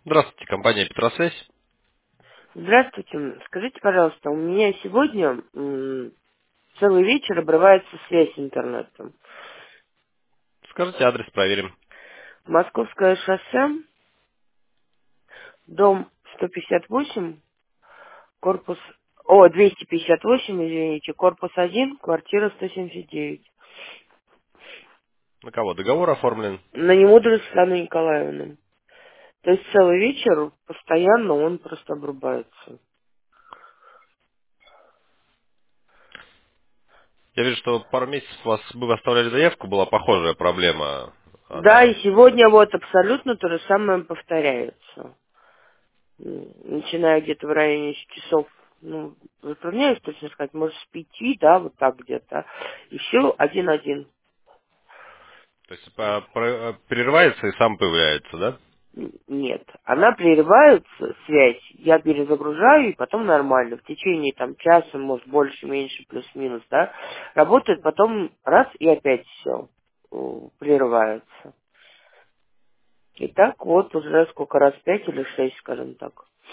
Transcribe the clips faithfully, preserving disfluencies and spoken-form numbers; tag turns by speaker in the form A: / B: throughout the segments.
A: Здравствуйте, компания Петросвязь.
B: Здравствуйте. Скажите, пожалуйста, у меня сегодня м, целый вечер обрывается связь с интернетом.
A: Скажите адрес, проверим.
B: Московское шоссе, дом сто пятьдесят восемь, корпус... О, двести пятьдесят восемь, извините, корпус один, квартира сто семьдесят девять.
A: На кого? Договор оформлен.
B: На Немудрую Светлану Николаевну. То есть целый вечер постоянно он просто обрубается.
A: Я вижу, что пару месяцев у вас вы оставляли заявку, была похожая проблема.
B: Да, и
A: Она...
B: сегодня вот абсолютно то же самое повторяется. М, начиная где-то в районе часов, ну, затрудняюсь точно сказать, может, с пяти, да, вот так где-то. И все один-один.
A: То есть по- про- прерывается и сам появляется, да?
B: Н- Нет. Она прерывается, связь, я перезагружаю, и потом нормально. В течение там часа, может, больше, меньше, плюс-минус, да, работает, потом раз, и опять все прерывается. И так вот уже сколько раз, пять или шесть, скажем так.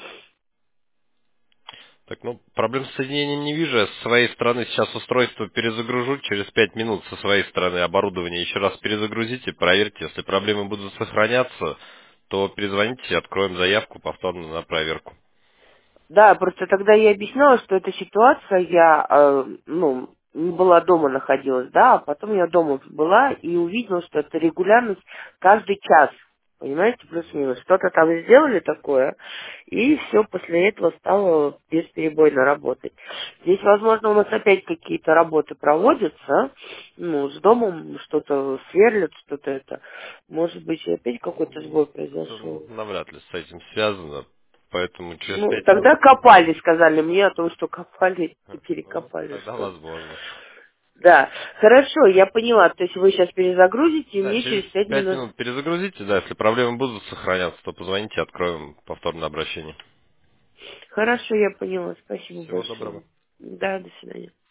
A: Так, ну, проблем с соединением не вижу. Я с своей стороны сейчас устройство перезагружу. Через пять минут со своей стороны оборудование еще раз перезагрузите, проверьте. Если проблемы будут сохраняться, то перезвоните, откроем заявку повторно на проверку.
B: Да, просто тогда я объясняла, что эта ситуация, я, э, ну, не была дома находилась, да, а потом я дома была и увидела, что это регулярность каждый час, понимаете, плюс-минус. Что-то там сделали такое, и все после этого стало бесперебойно работать. Здесь, возможно, у нас опять какие-то работы проводятся, ну, с домом что-то сверлят, что-то это. Может быть, опять какой-то сбой
A: Это
B: произошел.
A: навряд ли с этим связано. Поэтому через
B: Ну,
A: пять минут...
B: тогда копали, сказали мне о том, что копали и
A: Ну,
B: перекопали
A: тогда
B: что-то.
A: возможно.
B: Да, хорошо, я поняла. То есть вы сейчас перезагрузите, и
A: Да,
B: мне
A: через
B: через пять
A: пять
B: минут...
A: минут перезагрузите, да, если проблемы будут сохраняться, то позвоните, откроем повторное обращение.
B: Хорошо, я поняла. Спасибо
A: Всего доброго.
B: большое. Да, до свидания.